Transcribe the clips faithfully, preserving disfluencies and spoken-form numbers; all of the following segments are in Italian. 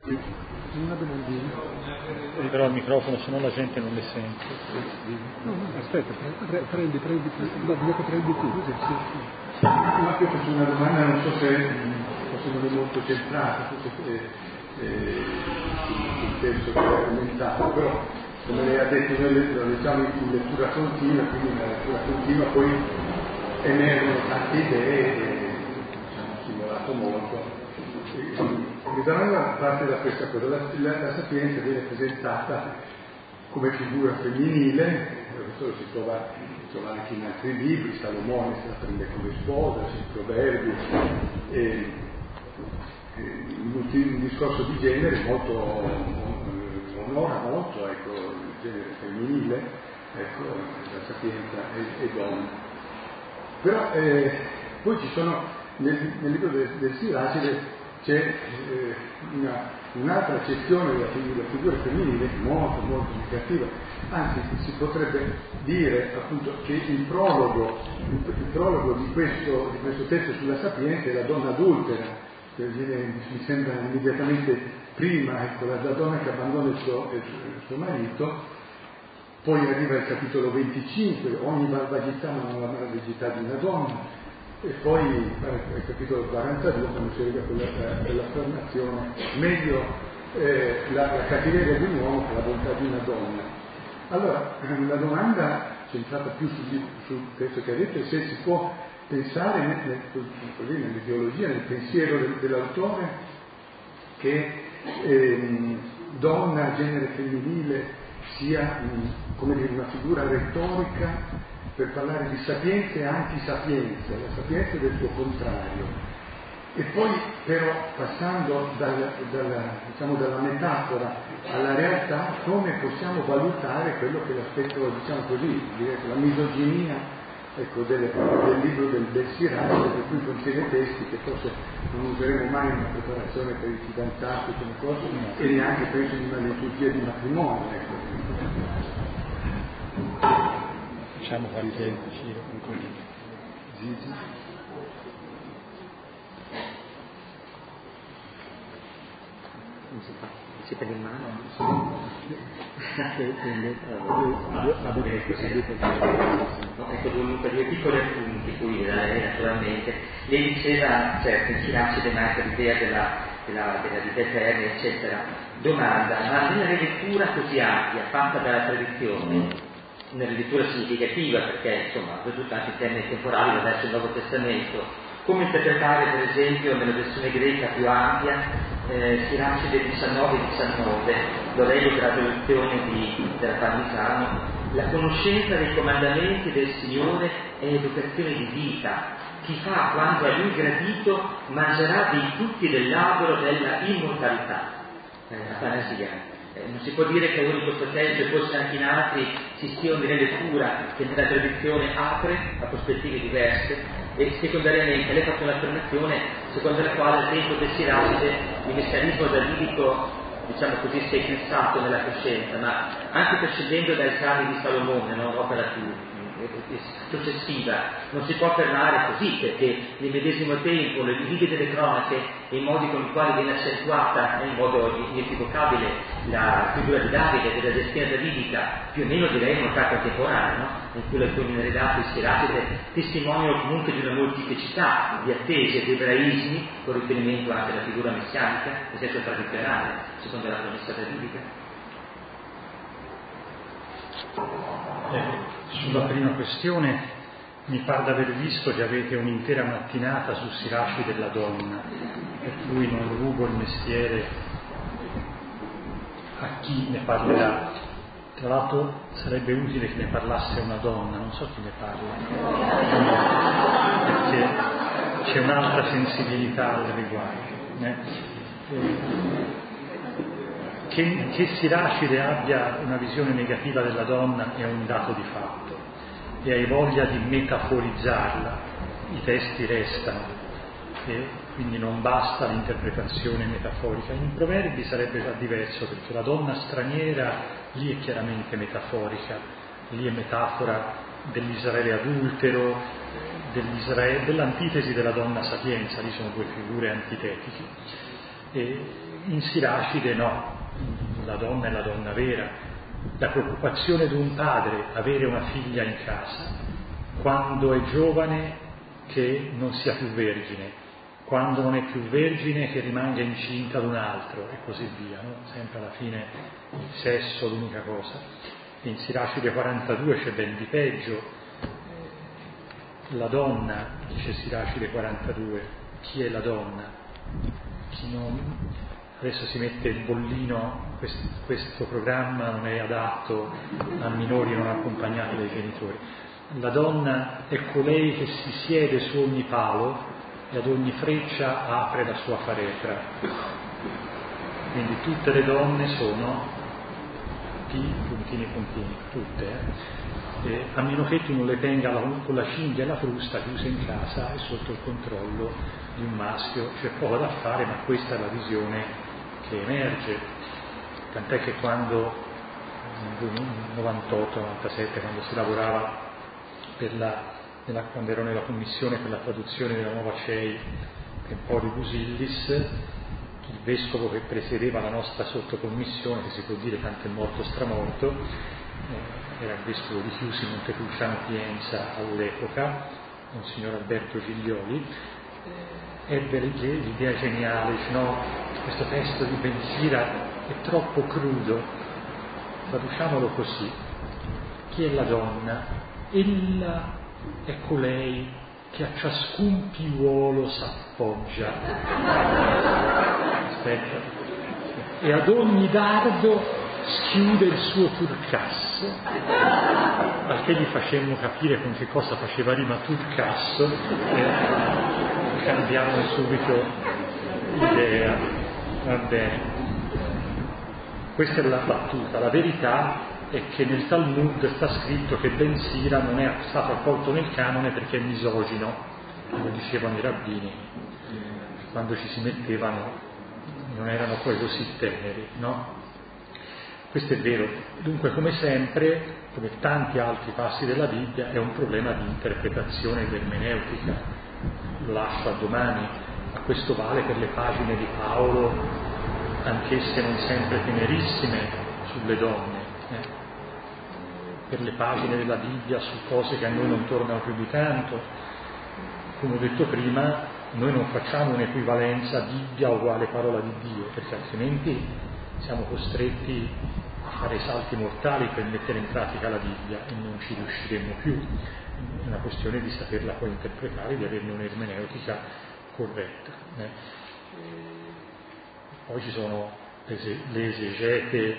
Una domandina. Però il microfono, se no la gente non le sente. No, no, aspetta, pre- prendi, prendi, no, bisogna prendi tu, così, sì, sì. Ma io faccio una domanda, non so se forse non è molto centrata, forse eh, eh, sul testo che è commentato, però come lei ha detto noi lo leggiamo in lettura continua, quindi nella lettura continua poi emergono tante idee e diciamo stimolato molto. Mi domanda parte da questa cosa, la, la, la sapienza viene presentata come figura femminile, questo lo si trova, si trova anche in altri libri, Salomone se la prende come sposa, sui proverbi, e, e un discorso di genere molto onora molto ecco, il genere femminile, ecco, la sapienza e, e donna. Però eh, poi ci sono nel, nel libro del, del Siracide c'è eh, una, un'altra accezione della figura, figura femminile molto molto negativa, anzi si potrebbe dire appunto che il prologo, il, il prologo di questo, di questo testo sulla sapienza è la donna adultera, che viene, mi sembra immediatamente prima, ecco, la, la donna che abbandona il suo, il, il suo marito, poi arriva il capitolo venticinque, ogni malvagità non è la malvagità di una donna, e poi al capitolo quarantadue quando si arriva a quell'affermazione meglio eh, la, la cattiveria di un uomo che la bontà di una donna. Allora la domanda centrata più sul, sul testo che ha detto è se si può pensare nel, nel, così, nell'ideologia, nel pensiero del, dell'autore che ehm, donna, genere femminile sia mh, come dire, una figura retorica per parlare di sapienza e antisapienza, la sapienza del suo contrario. E poi però passando dal, dalla, diciamo, dalla metafora alla realtà, come possiamo valutare quello che è l'aspetto, diciamo così, direi, la misoginia ecco, del, del libro del, del Siracide, per cui contiene testi che forse non useremo mai in una preparazione per i fidanzati come cosa, e neanche penso in una liturgia di matrimonio. Ecco. Facciamo qualche giro con Gigi. Si prende in mano? Ecco dunque due piccoli appunti qui da lei naturalmente. Lei diceva, certo, in Siracide manca l'idea della, della, della vita eterna, eccetera. Domanda, ma nella rilettura così ampia, fatta dalla tradizione, una lettura significativa perché insomma risulta anche in termini temporali verso il Nuovo Testamento, come interpretare per esempio nella versione greca più ampia eh, Siracide diciannove diciannove, lo leggo per la traduzione di, della Parmisano: la conoscenza dei comandamenti del Signore è educazione di vita, chi fa quanto a lui gradito mangerà dei frutti dell'albero della immortalità. Eh, Atanasia. Non si può dire che uno in questo testo e forse anche in altri ci sia una lettura che nella tradizione apre a prospettive diverse, e secondariamente lei ha fatto un'affermazione secondo la quale al tempo del Siracide il messianismo davidico, diciamo così, si è eclissato nella coscienza, ma anche prescindendo dai salmi di Salomone, no? L'opera più successiva, non si può affermare così, perché nel medesimo tempo le righe delle cronache e i modi con i quali viene accentuata in modo inequivocabile la figura di Davide, della gestione davidica, più o meno direi in un'età contemporanea, no? In cui alcuni redatti Siracide testimoniano comunque di una molteplicità di attese, di ebraismi, con riferimento anche alla figura messianica, nel senso tradizionale, secondo la promessa davidica. Eh, sulla prima questione mi pare di aver visto che avete un'intera mattinata su Siracide della donna, per cui non rubo il mestiere a chi ne parlerà. Tra l'altro sarebbe utile che ne parlasse una donna, non so chi ne parla, perché c'è un'altra sensibilità al riguardo. Eh? Eh, Che, che Siracide abbia una visione negativa della donna è un dato di fatto, e hai voglia di metaforizzarla, i testi restano, e quindi non basta l'interpretazione metaforica. In Proverbi sarebbe già diverso, perché la donna straniera lì è chiaramente metaforica, lì è metafora dell'Israele adultero, dell'Israele, dell'antitesi della donna sapienza, lì sono due figure antitetiche. E in Siracide no, la donna è la donna vera. La preoccupazione di un padre avere una figlia in casa, quando è giovane che non sia più vergine, quando non è più vergine che rimanga incinta ad un altro e così via, no? Sempre alla fine il sesso l'unica cosa. In Siracide quarantadue c'è ben di peggio. La donna, dice Siracide quarantadue, chi è la donna? Chi non... Adesso si mette il bollino, questo, questo programma non è adatto a minori non accompagnati dai genitori. La donna è colei che si siede su ogni palo e ad ogni freccia apre la sua faretra. Quindi tutte le donne sono P, puntini, puntini, tutte, eh? E a meno che tu non le tenga la, con la cinghia e la frusta chiuse in casa e sotto il controllo di un maschio. C'è poco da fare, ma questa è la visione che emerge. Tant'è che quando nel novantotto novantasette, quando si lavorava per la, nella, quando ero nella commissione per la traduzione della nuova C E I Tempori Busillis, il vescovo che presiedeva la nostra sottocommissione, che si può dire tanto è morto stramorto, eh, era il vescovo di Chiusi, Montepulciano Pienza all'epoca, Monsignor Alberto Giglioli, eh, ebbe l'idea geniale, dice, no, questo testo di Bensira è troppo crudo, traduciamolo così: chi è la donna? Ella è colei che a ciascun piuolo s'appoggia, aspetta, e ad ogni dardo schiude il suo turcasso, al che gli facemmo capire con che cosa faceva rima turcasso, e cambiamo subito idea. Va bene, questa è la battuta. La verità è che nel Talmud sta scritto che Bensira non è stato accolto nel canone perché è misogino, come dicevano i rabbini, quando ci si mettevano non erano poi così teneri, no? Questo è vero. Dunque, come sempre, come tanti altri passi della Bibbia, è un problema di interpretazione ed ermeneutica. Lo lascio a domani. A questo vale per le pagine di Paolo, anch'esse non sempre tenerissime, sulle donne, eh? per le pagine della Bibbia su cose che a noi non tornano più di tanto. Come ho detto prima, noi non facciamo un'equivalenza Bibbia uguale parola di Dio, perché altrimenti siamo costretti a fare salti mortali per mettere in pratica la Bibbia e non ci riusciremo più. È una questione di saperla poi interpretare, di averne un'ermeneutica corretta. Eh. Poi ci sono le esegete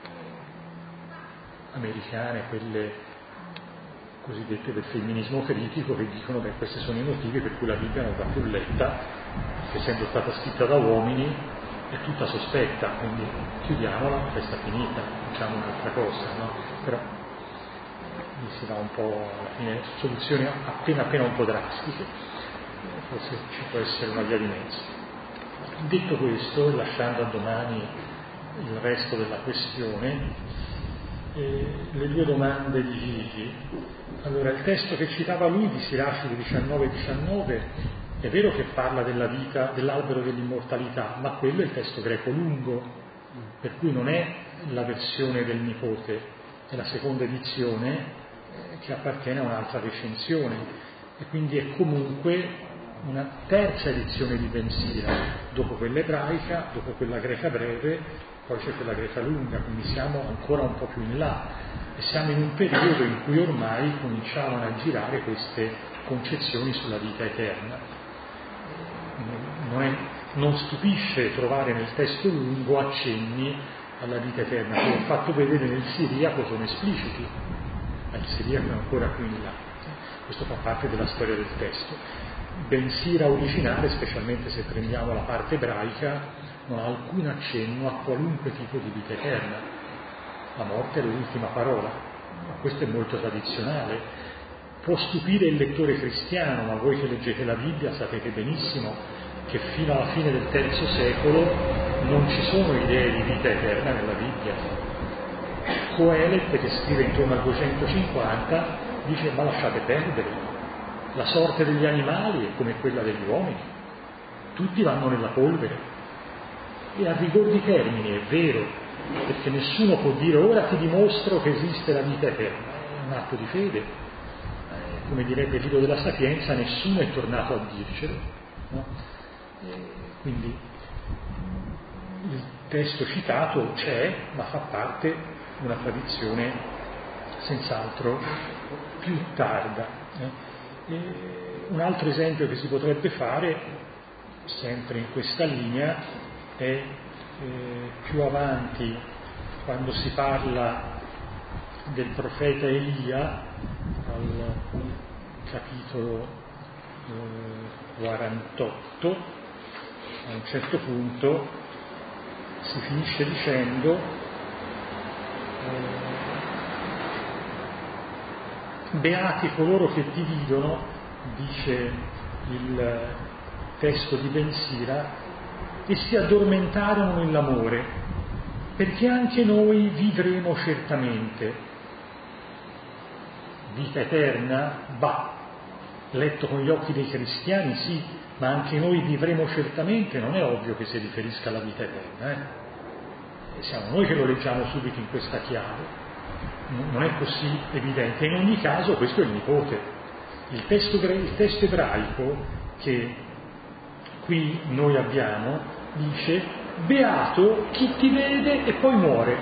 americane, quelle cosiddette del femminismo critico, che dicono che questi sono i motivi per cui la Bibbia non va più letta, che essendo stata scritta da uomini è tutta sospetta, quindi chiudiamola, festa finita, facciamo un'altra cosa, no? Però mi si dà un po' alla fine soluzioni appena appena un po' drastiche. Forse ci può essere una via di mezzo. Detto questo, e lasciando a domani il resto della questione, eh, le due domande di Gigi. Allora, il testo che citava lui di Siracide diciannove diciannove è vero che parla della vita, dell'albero dell'immortalità, ma quello è il testo greco lungo, per cui non è la versione del nipote, è la seconda edizione eh, che appartiene a un'altra recensione, e quindi è comunque una terza edizione di Bensira, dopo quella ebraica, dopo quella greca breve, poi c'è quella greca lunga, quindi siamo ancora un po' più in là e siamo in un periodo in cui ormai cominciavano a girare queste concezioni sulla vita eterna. Non, è, non stupisce trovare nel testo lungo accenni alla vita eterna, che ho fatto vedere nel Siriaco sono espliciti, ma il Siriaco è ancora più in là. Questo fa parte della storia del testo. Bensira originale, specialmente se prendiamo la parte ebraica, non ha alcun accenno a qualunque tipo di vita eterna. La morte è l'ultima parola, ma questo è molto tradizionale. Può stupire il lettore cristiano, ma voi che leggete la Bibbia sapete benissimo che fino alla fine del terzo secolo non ci sono idee di vita eterna nella Bibbia. Coelet, che scrive intorno al duecentocinquanta, dice: ma lasciate perdere. La sorte degli animali è come quella degli uomini, tutti vanno nella polvere. E a rigor di termini è vero, perché nessuno può dire ora ti dimostro che esiste la vita eterna, è un atto di fede, eh, come direbbe il libro della Sapienza, nessuno è tornato a dircelo, no? E quindi il testo citato c'è, ma fa parte di una tradizione senz'altro più tarda. Eh? E un altro esempio che si potrebbe fare, sempre in questa linea, è eh, più avanti, quando si parla del profeta Elia, al capitolo eh, quarantotto, a un certo punto si finisce dicendo eh, beati coloro che dividono, dice il testo di Ben Sira, e si addormentarono nell'amore, perché anche noi vivremo certamente. Vita eterna? Bah, letto con gli occhi dei cristiani sì, ma anche noi vivremo certamente, non è ovvio che si riferisca alla vita eterna, eh? E siamo noi che lo leggiamo subito in questa chiave, non è così evidente. In ogni caso questo è il nipote. Il testo, il testo ebraico che qui noi abbiamo dice beato chi ti vede e poi muore.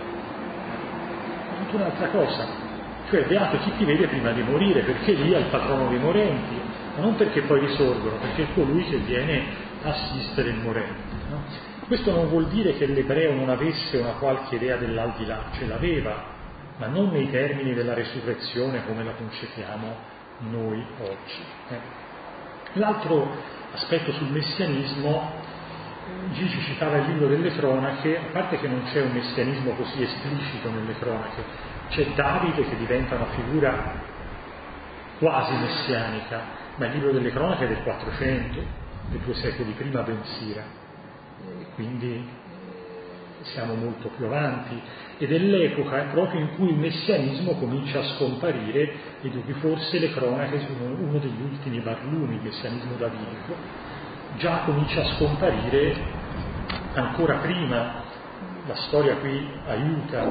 È tutta un'altra cosa, cioè beato chi ti vede prima di morire, perché lì è il patrono dei morenti, ma non perché poi risorgono, perché è colui che viene a assistere il morente, no? Questo non vuol dire che l'ebreo non avesse una qualche idea dell'aldilà, ce l'aveva, ma non nei termini della resurrezione come la concepiamo noi oggi. Eh. L'altro aspetto sul messianismo, Gigi citava il libro delle cronache, a parte che non c'è un messianismo così esplicito nelle cronache, c'è Davide che diventa una figura quasi messianica, ma il libro delle cronache è del quattrocento, dei due secoli prima Ben Sira, e quindi siamo molto più avanti, ed è l'epoca proprio in cui il messianismo comincia a scomparire, e di cui forse le cronache sono uno degli ultimi barlumi, il messianismo davidico. Già comincia a scomparire ancora prima, la storia qui aiuta,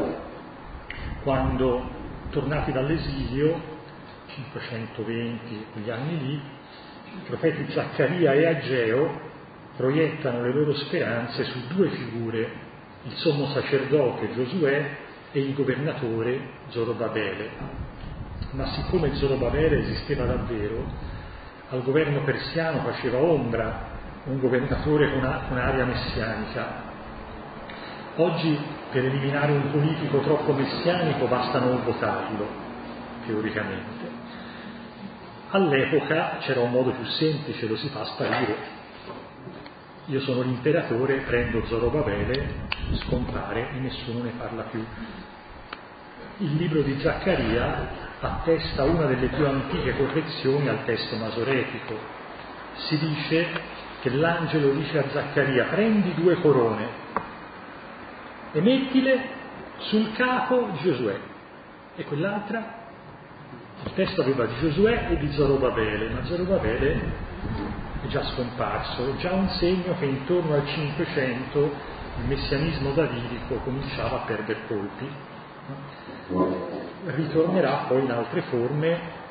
quando tornati dall'esilio, cinquecentoventi, quegli anni lì, i profeti Zaccaria e Ageo proiettano le loro speranze su due figure, il sommo sacerdote Giosuè e il governatore Zorobabele. Ma siccome Zorobabele esisteva davvero, al governo persiano faceva ombra un governatore con un'aria messianica. Oggi per eliminare un politico troppo messianico basta non votarlo, teoricamente. All'epoca c'era un modo più semplice, lo si fa sparire. Io sono l'imperatore, prendo Zorobabele, scompare e nessuno ne parla più. Il libro di Zaccaria attesta una delle più antiche correzioni al testo masoretico. Si dice che l'angelo dice a Zaccaria: prendi due corone e mettile sul capo di Giosuè, e quell'altra, il testo aveva di Giosuè e di Zorobabele, ma Zorobabele è già scomparso, è già un segno che intorno al cinquecento il messianismo davidico cominciava a perdere colpi. Ritornerà poi in altre forme,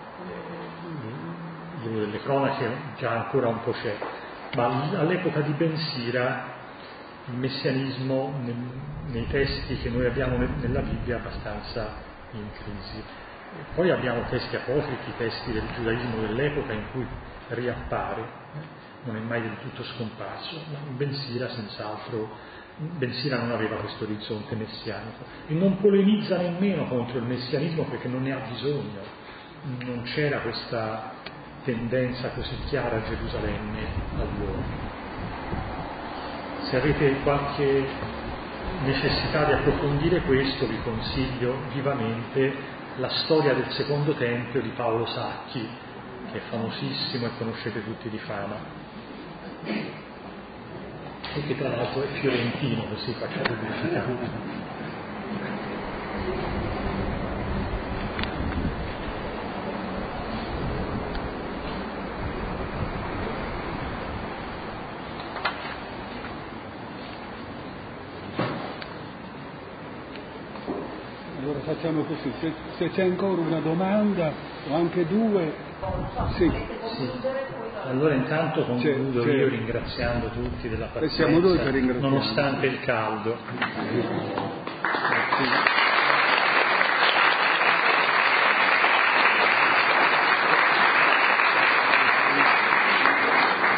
il libro delle cronache già ancora un po' c'è, ma all'epoca di Ben Sira il messianismo nei testi che noi abbiamo nella Bibbia è abbastanza in crisi. Poi abbiamo testi apocrifi, testi del giudaismo dell'epoca in cui riappare, non è mai del tutto scomparso, ma Ben Sira senz'altro, Ben Sira non aveva questo orizzonte messianico e non polemizza nemmeno contro il messianismo perché non ne ha bisogno, non c'era questa tendenza così chiara a Gerusalemme allora. Se avete qualche necessità di approfondire questo, vi consiglio vivamente la storia del secondo tempio di Paolo Sacchi, che è famosissimo e conoscete tutti di fama, e che tra l'altro è fiorentino, così faccio pubblicità. facciamo così, se, se c'è ancora una domanda o anche due, sì. sì. Allora intanto concludo c'è, c'è. io ringraziando tutti della E siamo noi pazienza, che ringraziamo. nonostante il caldo. Sì.